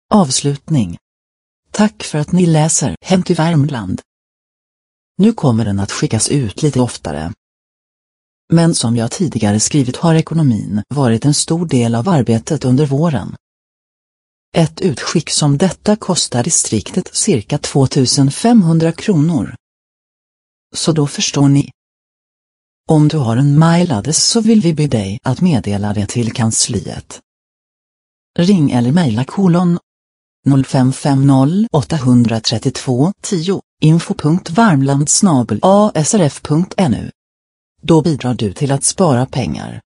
Avslutning. Tack för att ni läser Hem till Värmland. Nu kommer den att skickas ut lite oftare. Men som jag tidigare skrivit har ekonomin varit en stor del av arbetet under våren. Ett utskick som detta kostar distriktet cirka 2500 kronor. Så då förstår ni. Om du har en mailadress så vill vi be dig att meddela det till kansliet. Ring eller mejla > 0550 832 10 info.varmland@asrf.nu. Då bidrar du till att spara pengar.